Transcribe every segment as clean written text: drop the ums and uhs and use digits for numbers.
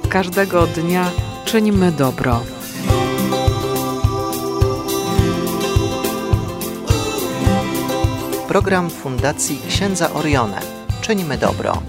Każdego dnia czynimy dobro. Program Fundacji Księdza Orione. Czynimy dobro.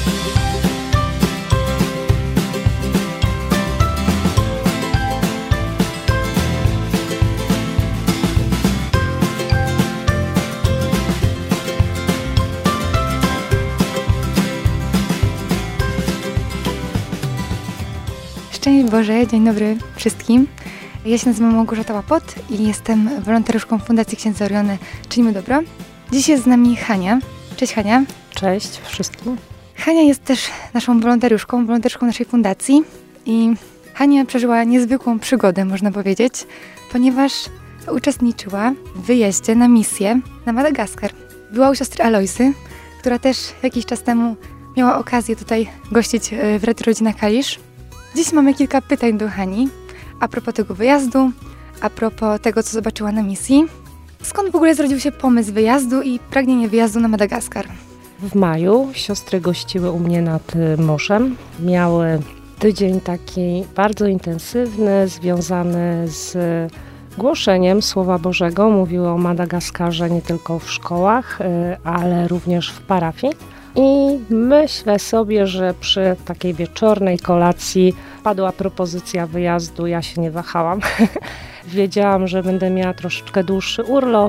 Szczęść Boże, dzień dobry wszystkim. Ja się nazywam Małgorzata Łapot i jestem wolontariuszką Fundacji Księdza Orione Czynimy dobro. Dziś jest z nami Hania. Cześć Hania. Cześć wszystkim. Hania jest też naszą wolontariuszką naszej fundacji i Hania przeżyła niezwykłą przygodę, można powiedzieć, ponieważ uczestniczyła w wyjeździe na misję na Madagaskar. Była u siostry Alojzy, która też jakiś czas temu miała okazję tutaj gościć w Retro Rodzina Kalisz. Dziś mamy kilka pytań do Hani a propos tego wyjazdu, a propos tego, co zobaczyła na misji. Skąd w ogóle zrodził się pomysł wyjazdu i pragnienie wyjazdu na Madagaskar? W maju siostry gościły u mnie nad morzem. Miały tydzień taki bardzo intensywny, związany z głoszeniem Słowa Bożego. Mówiły o Madagaskarze nie tylko w szkołach, ale również w parafii. I myślę sobie, że przy takiej wieczornej kolacji padła propozycja wyjazdu. Ja się nie wahałam. Wiedziałam, że będę miała troszeczkę dłuższy urlop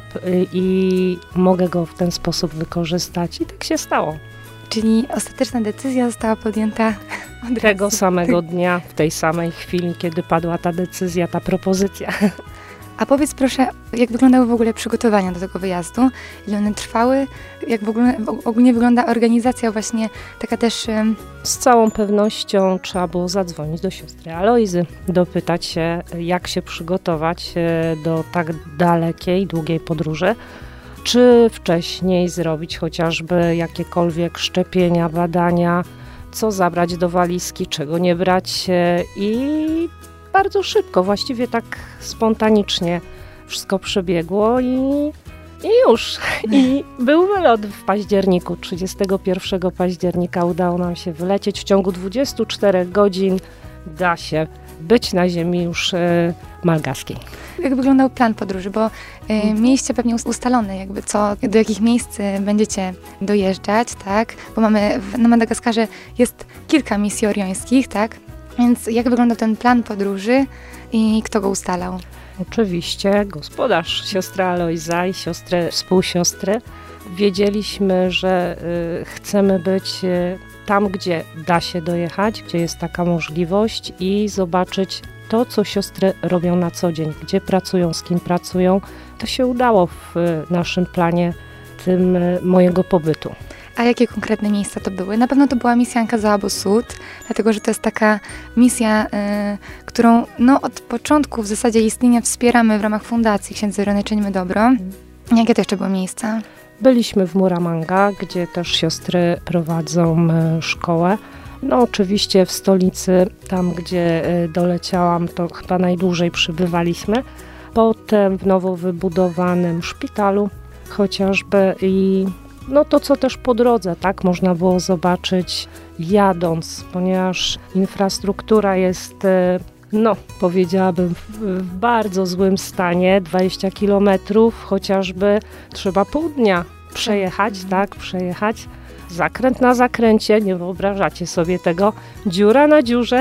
i mogę go w ten sposób wykorzystać. I tak się stało. Czyli ostateczna decyzja została podjęta od tego samego dnia, w tej samej chwili, kiedy padła ta decyzja, ta propozycja. A powiedz proszę, jak wyglądały w ogóle przygotowania do tego wyjazdu? Ile one trwały? Jak w ogóle ogólnie wygląda organizacja właśnie taka też? Z całą pewnością trzeba było zadzwonić do siostry Alojzy, dopytać się, jak się przygotować do tak dalekiej, długiej podróży. Czy wcześniej zrobić chociażby jakiekolwiek szczepienia, badania, co zabrać do walizki, czego nie brać i bardzo szybko, właściwie tak spontanicznie wszystko przebiegło i już. I był wylot w październiku, 31 października udało nam się wylecieć. W ciągu 24 godzin da się być na ziemi już malgaskiej. Jak wyglądał plan podróży? Bo mieliście pewnie ustalone jakby do jakich miejsc będziecie dojeżdżać, tak? Bo na Madagaskarze jest kilka misji oriońskich, tak? Więc jak wyglądał ten plan podróży i kto go ustalał? Oczywiście gospodarz, siostra Alojza i współsiostry. Wiedzieliśmy, że chcemy być tam, gdzie da się dojechać, gdzie jest taka możliwość i zobaczyć to, co siostry robią na co dzień, gdzie pracują, z kim pracują. To się udało w naszym planie tym mojego pobytu. A jakie konkretne miejsca to były? Na pewno to była misja Ankazaabo Sud, dlatego że to jest taka misja, którą od początku w zasadzie istnienia wspieramy w ramach Fundacji Księdza Orione Czynimy dobro. Jakie to jeszcze były miejsca? Byliśmy w Muramanga, gdzie też siostry prowadzą szkołę. Oczywiście w stolicy, tam gdzie doleciałam, to chyba najdłużej przybywaliśmy. Potem w nowo wybudowanym szpitalu chociażby i to, co też po drodze, tak, można było zobaczyć jadąc, ponieważ infrastruktura jest, powiedziałabym, w bardzo złym stanie, 20 kilometrów, chociażby trzeba pół dnia przejechać, zakręt na zakręcie, nie wyobrażacie sobie tego, dziura na dziurze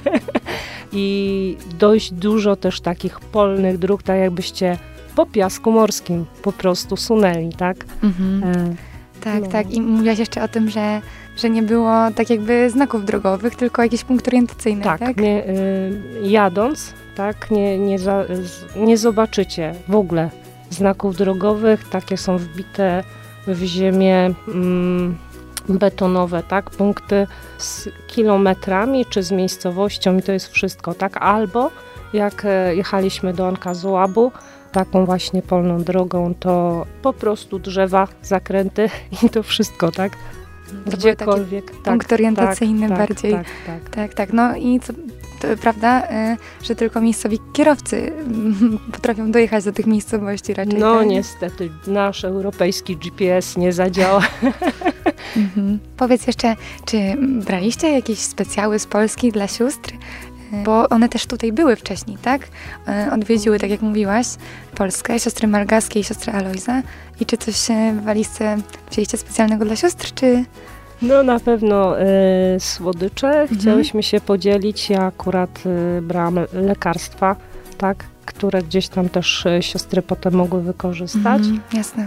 i dość dużo też takich polnych dróg, tak jakbyście po piasku morskim po prostu sunęli, tak? Tak. I mówiłaś jeszcze o tym, że nie było tak jakby znaków drogowych, tylko jakieś punkty orientacyjne, tak? Jadąc, tak, nie zobaczycie w ogóle znaków drogowych, takie są wbite w ziemię betonowe, tak, punkty z kilometrami czy z miejscowością i to jest wszystko, tak, albo jak jechaliśmy do Ankazaabo, taką właśnie polną drogą, to po prostu drzewa, zakręty i to wszystko, tak? Gdziekolwiek. Punkt orientacyjny bardziej. Tak. No i co, to prawda, że tylko miejscowi kierowcy potrafią dojechać do tych miejscowości raczej. No tak? niestety, nasz europejski GPS nie zadziała. Powiedz jeszcze, czy braliście jakieś specjały z Polski dla sióstr? Bo one też tutaj były wcześniej, tak? Odwiedziły, tak jak mówiłaś, Polskę, siostry malgaskie i siostrę Alojzę. I czy coś w walizce wzięliście specjalnego dla sióstr, czy... No na pewno słodycze. Chciałyśmy się podzielić. Ja akurat brałam lekarstwa, tak, które gdzieś tam też siostry potem mogły wykorzystać. Jasne.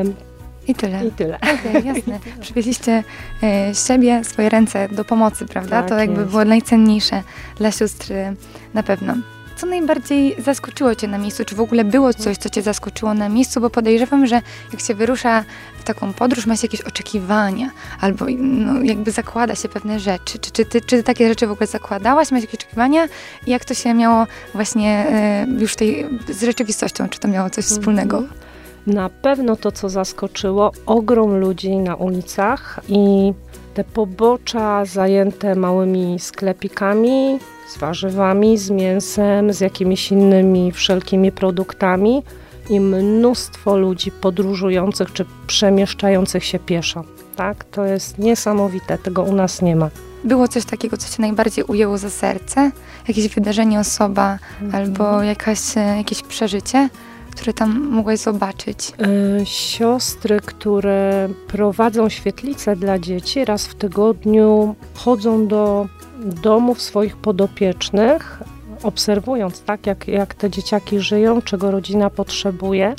I tyle. I tyle. Okej, jasne. Przywieźliście siebie, swoje ręce do pomocy, prawda? Tak To jakby jest. było najcenniejsze dla sióstr na pewno. Co najbardziej zaskoczyło cię na miejscu? Czy w ogóle było coś, co cię zaskoczyło na miejscu? Bo podejrzewam, że jak się wyrusza w taką podróż, ma się jakieś oczekiwania, albo no, jakby zakłada się pewne rzeczy. Czy ty takie rzeczy w ogóle zakładałaś? Masz jakieś oczekiwania? I jak to się miało właśnie już z rzeczywistością? Czy to miało coś wspólnego? Na pewno to, co zaskoczyło, ogrom ludzi na ulicach i te pobocza zajęte małymi sklepikami, z warzywami, z mięsem, z jakimiś innymi wszelkimi produktami i mnóstwo ludzi podróżujących czy przemieszczających się pieszo. Tak? To jest niesamowite, tego u nas nie ma. Było coś takiego, co cię najbardziej ujęło za serce? Jakieś wydarzenie, osoba albo jakieś przeżycie, które tam mogłeś zobaczyć? Siostry, które prowadzą świetlice dla dzieci, raz w tygodniu chodzą do domów swoich podopiecznych, obserwując, tak, jak te dzieciaki żyją, czego rodzina potrzebuje.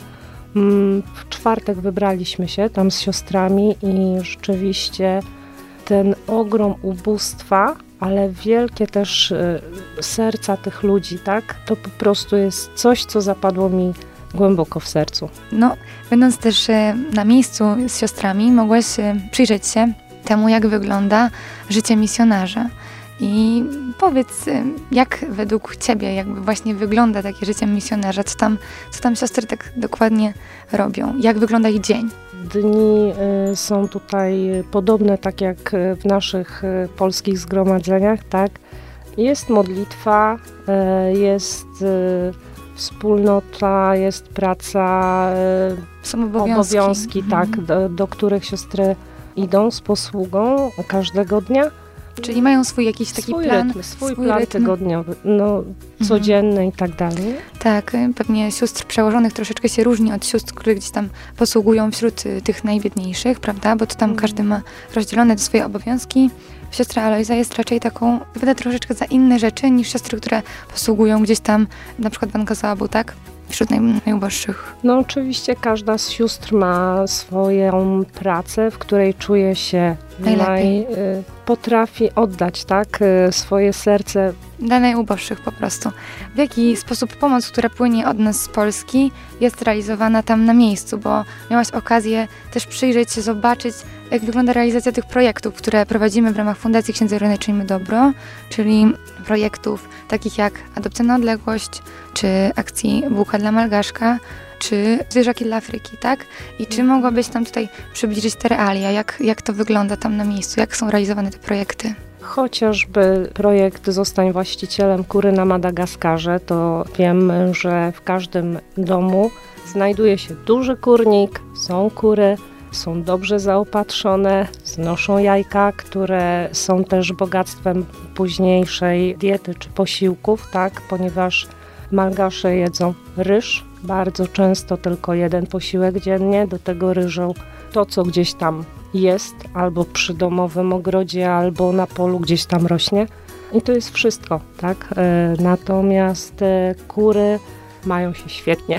W czwartek wybraliśmy się tam z siostrami i rzeczywiście ten ogrom ubóstwa, ale wielkie też serca tych ludzi, tak, to po prostu jest coś, co zapadło mi głęboko w sercu. No, będąc też na miejscu z siostrami, mogłaś przyjrzeć się temu, jak wygląda życie misjonarza. I powiedz, jak według ciebie jakby właśnie wygląda takie życie misjonarza? Co tam siostry tak dokładnie robią? Jak wygląda ich dzień? Dni są tutaj podobne, tak jak w naszych polskich zgromadzeniach, tak? Jest modlitwa, jest wspólnota, jest praca, Są obowiązki, tak, do których siostry idą z posługą każdego dnia. Czyli mają swój jakiś taki plan? Rytm, swój plan tygodniowy, codzienny i tak dalej. Tak, pewnie sióstr przełożonych troszeczkę się różni od sióstr, które gdzieś tam posługują wśród tych najbiedniejszych, prawda? Bo to tam każdy ma rozdzielone te swoje obowiązki. Siostra Alojza jest raczej taką, wyda troszeczkę za inne rzeczy niż siostry, które posługują gdzieś tam, na przykład w Ankazabu, tak? Wśród najuboższych. No oczywiście każda z sióstr ma swoją pracę, w której czuje się najlepiej. Potrafi oddać, tak, swoje serce. Dla najuboższych po prostu. W jaki sposób pomoc, która płynie od nas z Polski, jest realizowana tam na miejscu? Bo miałaś okazję też przyjrzeć się, zobaczyć, jak wygląda realizacja tych projektów, które prowadzimy w ramach Fundacji Księdza Oriony Czyńmy Dobro, czyli projektów takich jak Adopcja na odległość, czy akcji Bułka dla Malgaszka, czy Zwierzaki dla Afryki, tak? I czy mogłabyś nam tutaj przybliżyć te realia, jak to wygląda tam na miejscu, jak są realizowane te projekty? Chociażby projekt Zostań właścicielem kury na Madagaskarze, to wiem, że w każdym domu znajduje się duży kurnik, są kury, są dobrze zaopatrzone, znoszą jajka, które są też bogactwem późniejszej diety czy posiłków, tak, ponieważ Malgasze jedzą ryż, bardzo często tylko jeden posiłek dziennie, do tego ryżą to, co gdzieś tam jest, albo przy domowym ogrodzie, albo na polu gdzieś tam rośnie. I to jest wszystko, tak? Natomiast kury mają się świetnie.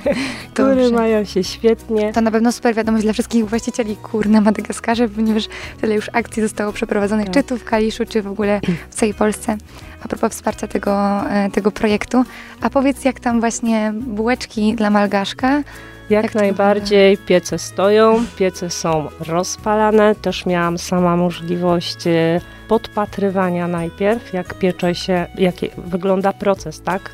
Kury mają się świetnie. To na pewno super wiadomość dla wszystkich właścicieli kur na Madagaskarze, ponieważ tyle już akcji zostało przeprowadzonych, czy tu w Kaliszu, czy w ogóle w całej Polsce. A propos wsparcia tego projektu. A powiedz, jak tam właśnie bułeczki dla Malgaszka? Jak najbardziej piece stoją, piece są rozpalane. Też miałam sama możliwość podpatrywania najpierw, jak piecze się, jak wygląda proces, tak?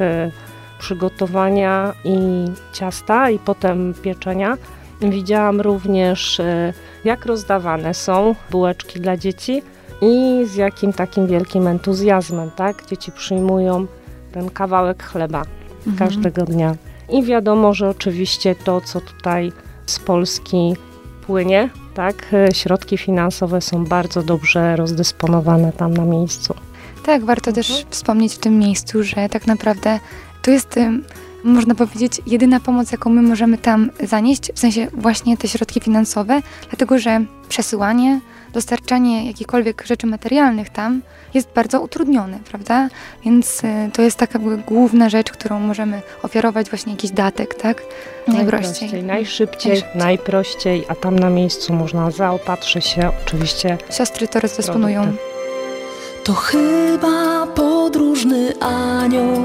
Przygotowania i ciasta i potem pieczenia. Widziałam również, jak rozdawane są bułeczki dla dzieci i z jakim takim wielkim entuzjazmem, tak? Dzieci przyjmują ten kawałek chleba każdego dnia. I wiadomo, że oczywiście to, co tutaj z Polski płynie, tak? Środki finansowe są bardzo dobrze rozdysponowane tam na miejscu. Tak, warto też wspomnieć w tym miejscu, że tak naprawdę to jest, można powiedzieć, jedyna pomoc, jaką my możemy tam zanieść, w sensie właśnie te środki finansowe, dlatego że przesyłanie, dostarczanie jakichkolwiek rzeczy materialnych tam jest bardzo utrudnione, prawda? Więc to jest taka główna rzecz, którą możemy ofiarować, właśnie jakiś datek, tak? Najprościej, najszybciej, najprościej, a tam na miejscu można zaopatrzyć się oczywiście. Siostry to rozdysponują. To chyba podróżny anioł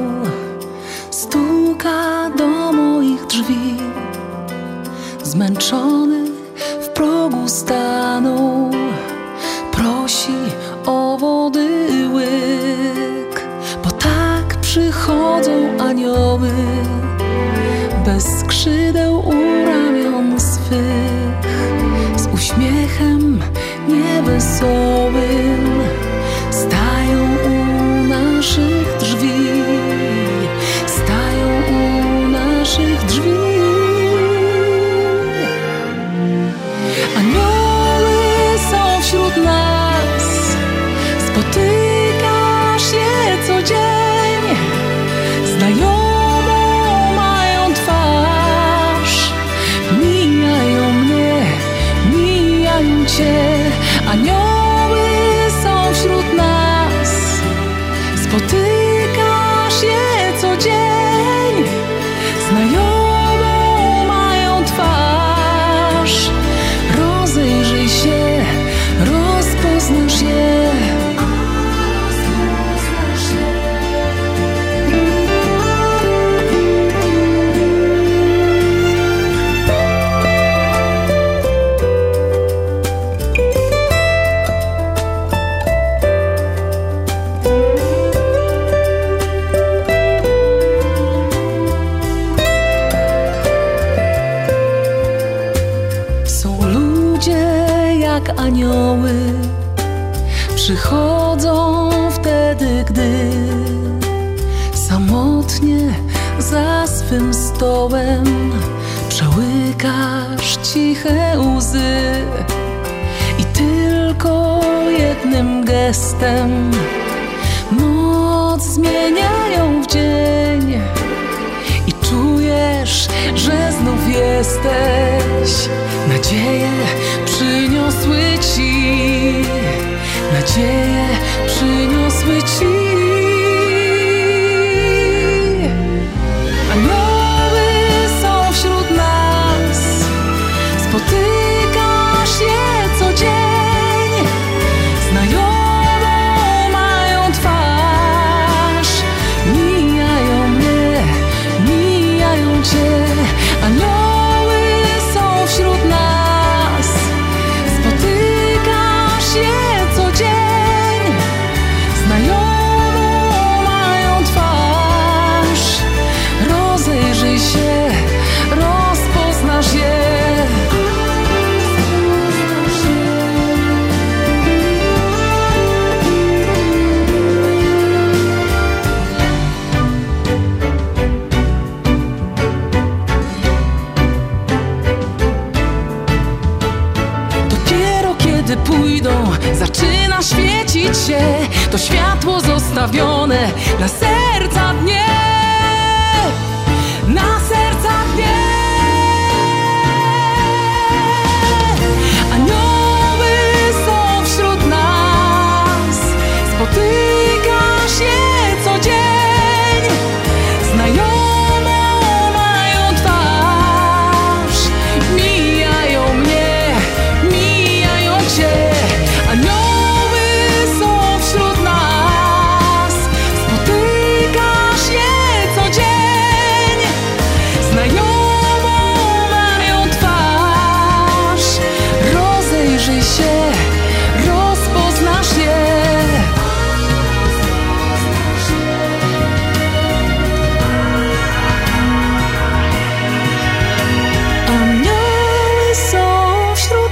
stuka do moich drzwi. Zmęczony w progu stanął, prosi o wody łyk. Bo tak przychodzą anioły, bez skrzydeł u ramion swych, z uśmiechem niewesołym stają u naszych drzwi, stają u naszych drzwi. Anioły są wśród nas, spotykasz je co dzień, znajomą mają twarz, mijają mnie, mijają cię. Anioły są wśród nas, spotykasz je co dzień, znajomą mają twarz. Rozejrzyj się, rozpoznasz je. Jak anioły przychodzą wtedy, gdy samotnie za swym stołem przełykasz ciche łzy i tylko jednym gestem noc zmieniają w dzień i czujesz, że znów jesteś. Nadzieje przyniosły ci, nadzieje przyniosły ci. Anioły są wśród nas, spotykasz je co dzień, znajomą mają twarz, mijają mnie, mijają cię. Anioły są wśród nas, spotykasz je co dzień, znajomą mają twarz. Rozejrzyj się, rozpoznasz je. Kiedy pójdą, zaczyna świecić się to światło zostawione na serca dnie, na serca dnie. Anioły są wśród nas, spotykasz je co dzień, znajomą mają twarz, mijają mnie, mijają cię. Anioły są wśród nas, spotykasz je co dzień, znajomą mają twarz. Rozejrzyj się, rozpoznasz je. Anioły są wśród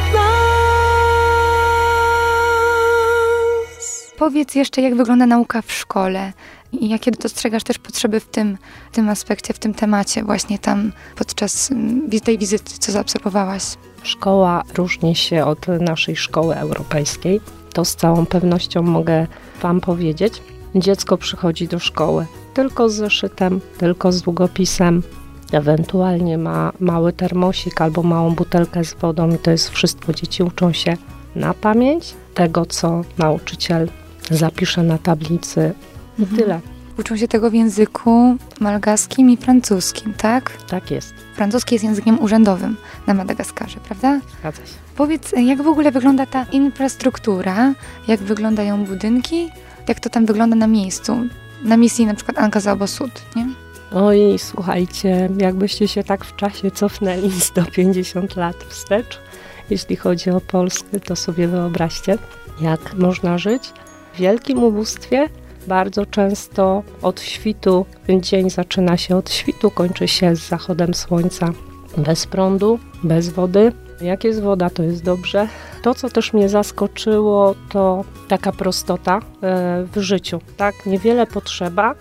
nas. Powiedz jeszcze, jak wygląda nauka w szkole i jakie dostrzegasz też potrzeby w tym aspekcie, w tym temacie właśnie tam podczas tej wizyty, co zaobserwowałaś? Szkoła różni się od naszej szkoły europejskiej. To z całą pewnością mogę Wam powiedzieć. Dziecko przychodzi do szkoły tylko z zeszytem, tylko z długopisem, ewentualnie ma mały termosik albo małą butelkę z wodą i to jest wszystko. Dzieci uczą się na pamięć tego, co nauczyciel zapisze na tablicy i tyle. Uczą się tego w języku malgaskim i francuskim, tak? Tak jest. Francuski jest językiem urzędowym na Madagaskarze, prawda? Zgadza się. Powiedz, jak w ogóle wygląda ta infrastruktura, jak wyglądają budynki, jak to tam wygląda na miejscu, na misji na przykład Angkasa Sud, nie? Oj, słuchajcie, jakbyście się tak w czasie cofnęli 150 lat wstecz, jeśli chodzi o Polskę, to sobie wyobraźcie, jak można żyć w wielkim ubóstwie. Bardzo często od świtu, dzień zaczyna się od świtu, kończy się z zachodem słońca. Bez prądu, bez wody. Jak jest woda, to jest dobrze. To, co też mnie zaskoczyło, to taka prostota w życiu. Tak, niewiele potrzeba,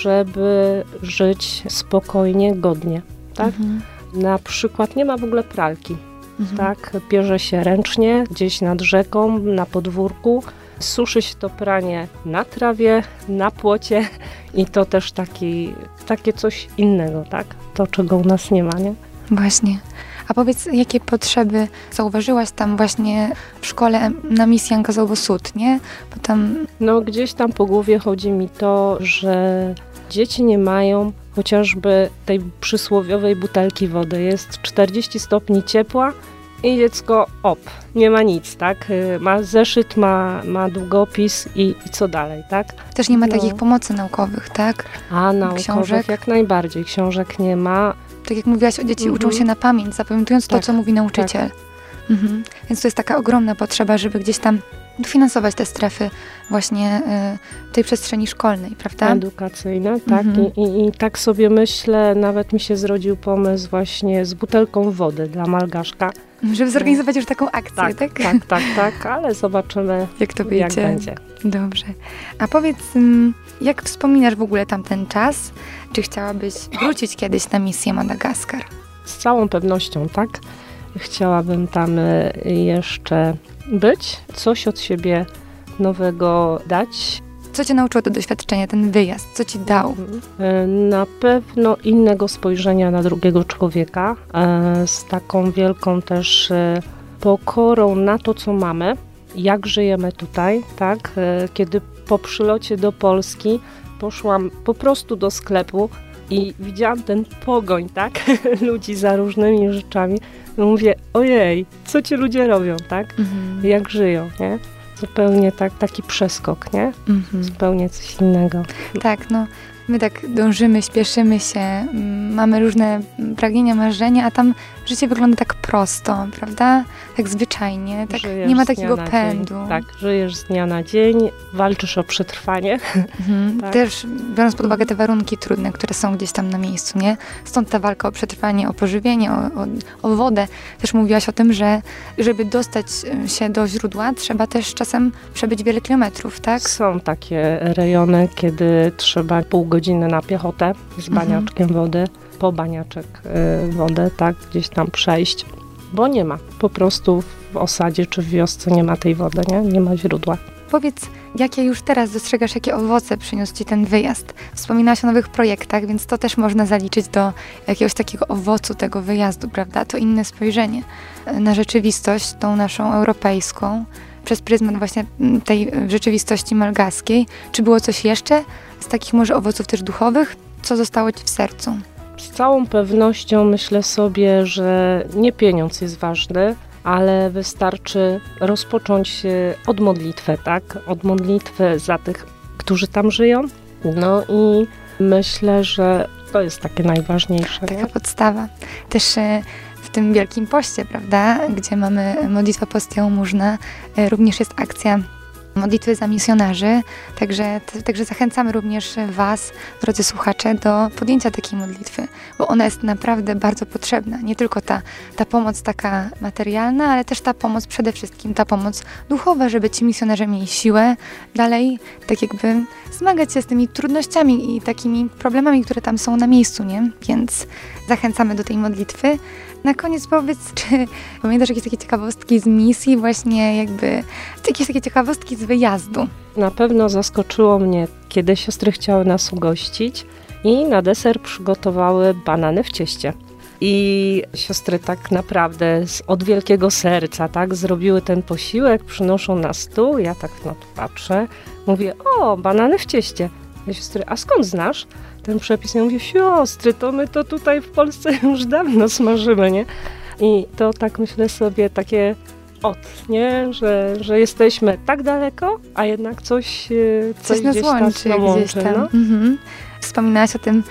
żeby żyć spokojnie, godnie. Tak? Na przykład nie ma w ogóle pralki. Tak? Pierze się ręcznie, gdzieś nad rzeką, na podwórku. Suszy się to pranie na trawie, na płocie i to też takie coś innego, tak? To, czego u nas nie ma, nie? Właśnie. A powiedz, jakie potrzeby zauważyłaś tam właśnie w szkole na misji Angkasa Sud, nie? Bo tam... No gdzieś tam po głowie chodzi mi to, że dzieci nie mają chociażby tej przysłowiowej butelki wody. Jest 40 stopni ciepła i dziecko nie ma nic, tak? Ma zeszyt, ma długopis i co dalej, tak? Też nie ma takich pomocy naukowych, tak? A naukowych książek? Jak najbardziej. Książek nie ma. Tak jak mówiłaś, dzieci uczą się na pamięć, zapamiętując to, co mówi nauczyciel. Tak. Więc to jest taka ogromna potrzeba, żeby gdzieś tam dofinansować te strefy właśnie tej przestrzeni szkolnej, prawda? Edukacyjne, tak. I tak sobie myślę, nawet mi się zrodził pomysł właśnie z butelką wody dla Malgaszka. Żeby zorganizować już taką akcję, tak? Tak, ale zobaczymy, jak to wyjdzie. Jak będzie. Dobrze. A powiedz, jak wspominasz w ogóle tamten czas? Czy chciałabyś wrócić kiedyś na misję Madagaskar? Z całą pewnością, tak. Chciałabym tam jeszcze być, coś od siebie nowego dać. Co cię nauczyło to doświadczenie, ten wyjazd? Co ci dał? Na pewno innego spojrzenia na drugiego człowieka, z taką wielką też pokorą na to, co mamy, jak żyjemy tutaj, tak? Kiedy po przylocie do Polski poszłam po prostu do sklepu i widziałam ten pogoń, tak? Ludzi za różnymi rzeczami. Mówię, ojej, co ci ludzie robią, tak? Jak żyją, nie? Zupełnie taki przeskok, nie? Zupełnie coś innego. Tak, no. My tak dążymy, śpieszymy się, mamy różne pragnienia, marzenia, a tam życie wygląda tak prosto, prawda? Tak zwyczajnie, tak nie ma takiego pędu. Tak, żyjesz z dnia na dzień, walczysz o przetrwanie. Tak. Też biorąc pod uwagę te warunki trudne, które są gdzieś tam na miejscu, nie? Stąd ta walka o przetrwanie, o pożywienie, o wodę. Też mówiłaś o tym, że żeby dostać się do źródła, trzeba też czasem przebyć wiele kilometrów, tak? Są takie rejony, kiedy trzeba pół godziny na piechotę z baniaczkiem wody, po baniaczek wody, tak, gdzieś tam przejść, bo nie ma. Po prostu w osadzie czy w wiosce nie ma tej wody, nie ma źródła. Powiedz, jakie już teraz dostrzegasz, jakie owoce przyniósł ci ten wyjazd? Wspominałaś o nowych projektach, więc to też można zaliczyć do jakiegoś takiego owocu tego wyjazdu, prawda? To inne spojrzenie na rzeczywistość, tą naszą europejską, przez pryzmat właśnie tej rzeczywistości malgaskiej. Czy było coś jeszcze z takich może owoców też duchowych? Co zostało ci w sercu? Z całą pewnością myślę sobie, że nie pieniądz jest ważny, ale wystarczy rozpocząć od modlitwy, tak? Od modlitwy za tych, którzy tam żyją. No i myślę, że to jest takie najważniejsze. Taka podstawa. Też w tym Wielkim Poście, prawda? Gdzie mamy modlitwę post jałmużna, również jest akcja modlitwy za misjonarzy, także zachęcamy również Was, drodzy słuchacze, do podjęcia takiej modlitwy, bo ona jest naprawdę bardzo potrzebna. Nie tylko ta pomoc taka materialna, ale też ta pomoc przede wszystkim, ta pomoc duchowa, żeby ci misjonarze mieli siłę dalej tak jakby zmagać się z tymi trudnościami i takimi problemami, które tam są na miejscu, nie? Więc zachęcamy do tej modlitwy. Na koniec powiedz, czy pamiętasz jakieś takie ciekawostki z misji, właśnie jakby jakieś takie ciekawostki z wyjazdu? Na pewno zaskoczyło mnie, kiedy siostry chciały nas ugościć i na deser przygotowały banany w cieście. I siostry tak naprawdę od wielkiego serca, tak, zrobiły ten posiłek, przynoszą na stół, ja tak na to patrzę, mówię, o, banany w cieście. Ja siostry, a skąd znasz ten przepis? Ja mówię, siostry, to my to tutaj w Polsce już dawno smażymy, nie? I to tak myślę sobie takie nie? Że jesteśmy tak daleko, a jednak coś nas gdzieś łączy. Gdzieś tam. No? Mhm. Wspominałaś o tym,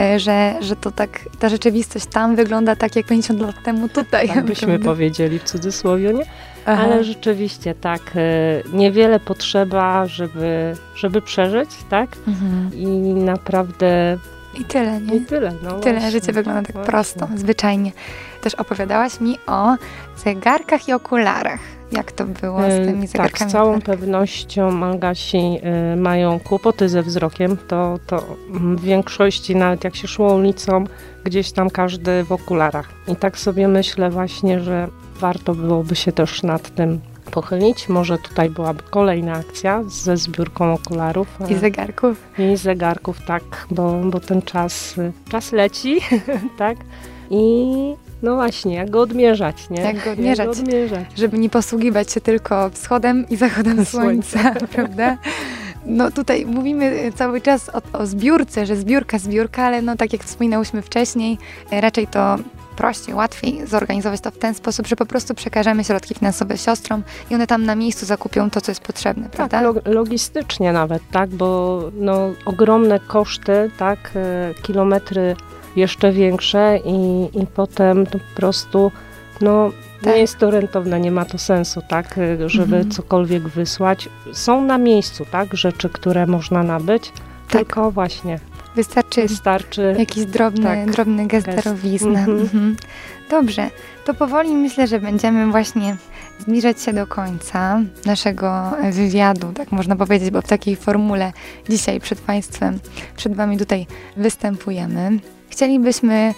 że to tak, ta rzeczywistość tam wygląda tak jak 50 lat temu tutaj. Tak byśmy powiedzieli w cudzysłowie, nie? Aha. Ale rzeczywiście tak, niewiele potrzeba, żeby przeżyć, tak? Mhm. I naprawdę... I tyle, nie? I tyle, no Tyle, właśnie, życie wygląda tak właśnie. prosto, zwyczajnie. Też opowiadałaś mi o zegarkach i okularach. Jak to było z tymi zegarkami? Tak, z całą pewnością Malgasi mają kłopoty ze wzrokiem. To w większości, nawet jak się szło ulicą, gdzieś tam każdy w okularach. I tak sobie myślę właśnie, że warto byłoby się też nad tym pochylić. Może tutaj byłaby kolejna akcja ze zbiórką okularów. I zegarków. I zegarków, tak, bo ten czas leci, tak? I no właśnie, jak go odmierzać, nie? Jak go odmierzać. Żeby nie posługiwać się tylko wschodem i zachodem słońca, prawda? No tutaj mówimy cały czas o zbiórce, że zbiórka, ale no tak jak wspominałyśmy wcześniej, raczej to prościej, łatwiej zorganizować to w ten sposób, że po prostu przekażemy środki finansowe siostrom i one tam na miejscu zakupią to, co jest potrzebne, prawda? Tak, logistycznie nawet, tak, bo no, ogromne koszty, tak, kilometry jeszcze większe i potem to po prostu, no, tak. Nie jest to rentowne, nie ma to sensu, tak, żeby cokolwiek wysłać. Są na miejscu, tak, rzeczy, które można nabyć, tylko właśnie wystarczy jakiś drobny gest darowizny. Dobrze, to powoli myślę, że będziemy właśnie zbliżać się do końca naszego wywiadu, tak można powiedzieć, bo w takiej formule dzisiaj przed Państwem, przed Wami tutaj występujemy. Chcielibyśmy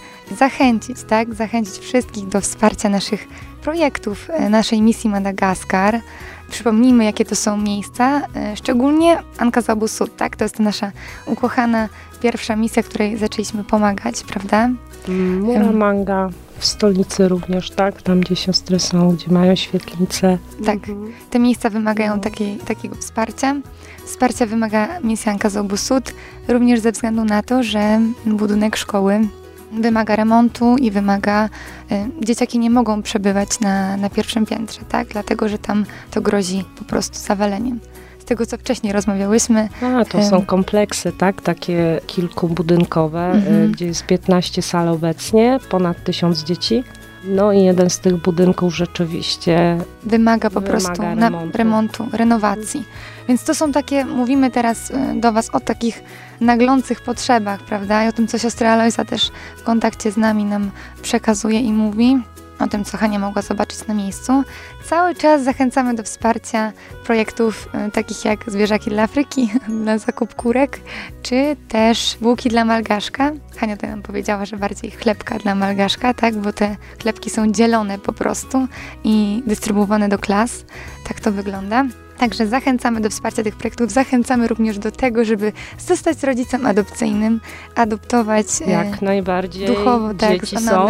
zachęcić wszystkich do wsparcia naszych projektów, naszej misji Madagaskar. Przypomnijmy, jakie to są miejsca, szczególnie Ankazabu Sud, tak? To jest ta nasza ukochana pierwsza misja, której zaczęliśmy pomagać, prawda? Muramanga w stolicy również, tak? Tam, gdzie siostry są, gdzie mają świetlice. Tak, te miejsca wymagają takiego wsparcia. Wsparcia wymaga misja Ankazabu Sud, również ze względu na to, że budynek szkoły wymaga remontu i dzieciaki nie mogą przebywać na pierwszym piętrze, tak? Dlatego, że tam to grozi po prostu zawaleniem. Z tego, co wcześniej rozmawiałyśmy. To są kompleksy, tak? Takie kilkubudynkowe, gdzie jest 15 sal obecnie, ponad 1000 dzieci. No i jeden z tych budynków rzeczywiście wymaga remontu, renowacji. Więc to są takie, mówimy teraz do Was o takich naglących potrzebach, prawda? I o tym, co siostra Alojza też w kontakcie z nami nam przekazuje i mówi. O tym, co Hania mogła zobaczyć na miejscu. Cały czas zachęcamy do wsparcia projektów takich jak Zwierzaki dla Afryki, dla zakup kurek, czy też bułki dla Malgaszka. Hania to nam powiedziała, że bardziej chlebka dla Malgaszka, tak? Bo te chlebki są dzielone po prostu i dystrybuowane do klas. Tak to wygląda. Także zachęcamy do wsparcia tych projektów, zachęcamy również do tego, żeby zostać rodzicem adopcyjnym, adoptować jak najbardziej duchowo, tak,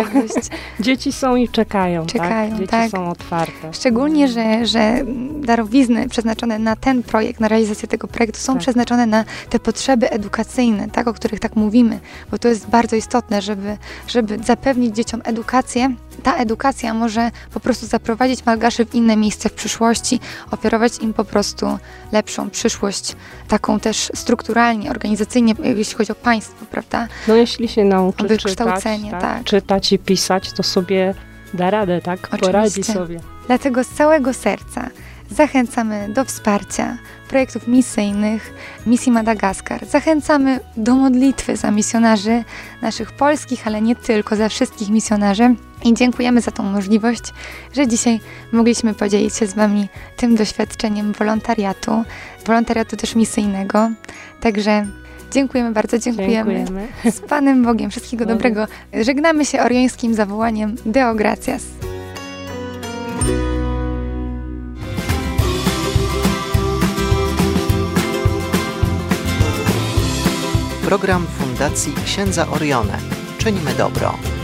dzieci są i czekają, tak? Dzieci są otwarte. Szczególnie, że darowizny przeznaczone na ten projekt, na realizację tego projektu są przeznaczone na te potrzeby edukacyjne, tak, o których tak mówimy, bo to jest bardzo istotne, żeby zapewnić dzieciom edukację. Ta edukacja może po prostu zaprowadzić Malgaszy w inne miejsce w przyszłości, oferować im po prostu lepszą przyszłość, taką też strukturalnie, organizacyjnie, jeśli chodzi o państwo, prawda? No jeśli się nauczy czytać i pisać, to sobie da radę, tak? Oczywiście. Poradzi sobie. Dlatego z całego serca zachęcamy do wsparcia projektów misyjnych, misji Madagaskar. Zachęcamy do modlitwy za misjonarzy naszych polskich, ale nie tylko, za wszystkich misjonarzy. I dziękujemy za tą możliwość, że dzisiaj mogliśmy podzielić się z Wami tym doświadczeniem wolontariatu też misyjnego. Także Dziękujemy bardzo, dziękujemy. Z Panem Bogiem, wszystkiego dobrego. Żegnamy się oriońskim zawołaniem Deo gratias. Program Fundacji Księdza Orione. Czynimy dobro.